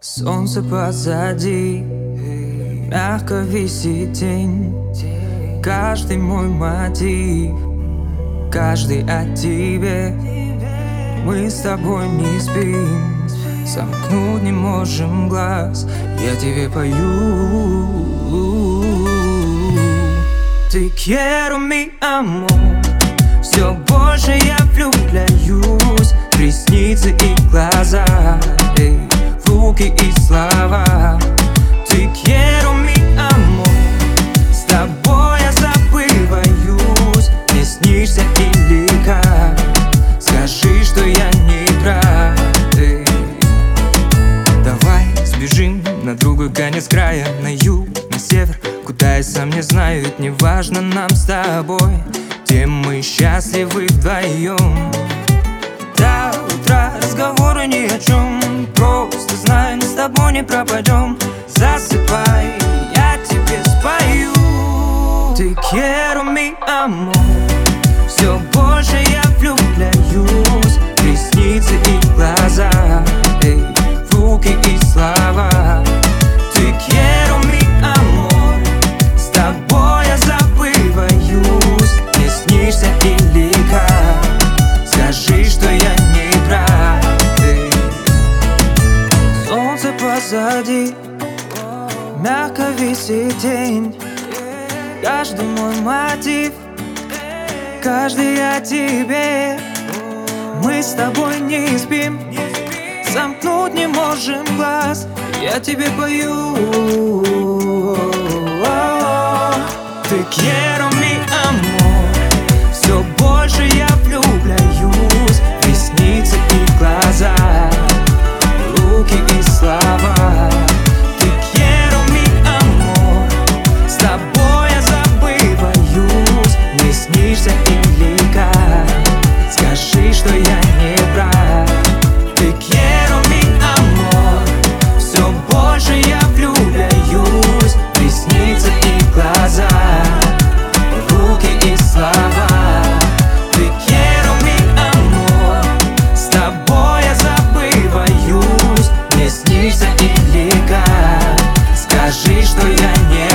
Солнце позади, мягко висит тень. Каждый мой мотив, каждый о тебе. Мы с тобой не спим, сомкнуть не можем глаз. Я тебе пою. Te quiero, mi amor. Все больше я влюбляюсь в ресницы и глаза, в руки и слова. Te quiero, mi amor. С тобой я забываюсь. Мне снишься или как? Скажи, что я не прав. Давай сбежим на другой конец края, на юг, на север, куда я сам не знаю, ведь не важно нам с тобой, где мы счастливы вдвоем. До утра разговоры ни о чем, просто знай, мы с тобой не пропадем. Засыпай, я тебе спою. Te quiero, mi amor. Все больше я влюбляюсь в ресницы и глаза, в руки и слова. Te quiero, mi amor. С тобой я забываюсь. Мне снишься или как? Скажи, что я не прав. Солнце позади, мягко висит тень. Каждый мой мотив, каждый о тебе. Мы с тобой не спим, замкнуть не можем глаз. Я тебе пою. Te quiero, mi amor. Все больше я влюбляюсь в ресницы и глаза, руки и слова. Te quiero, mi amor. С тобой я забываюсь. Мне снишься или как? Скажи, что я не прав. Te quiero, mi amor. Все больше я влюбляюсь в ресницы и глаза, руки и слова. Te quiero, mi amor. С тобой я забываюсь. Мне снишься или как? Скажи, что я не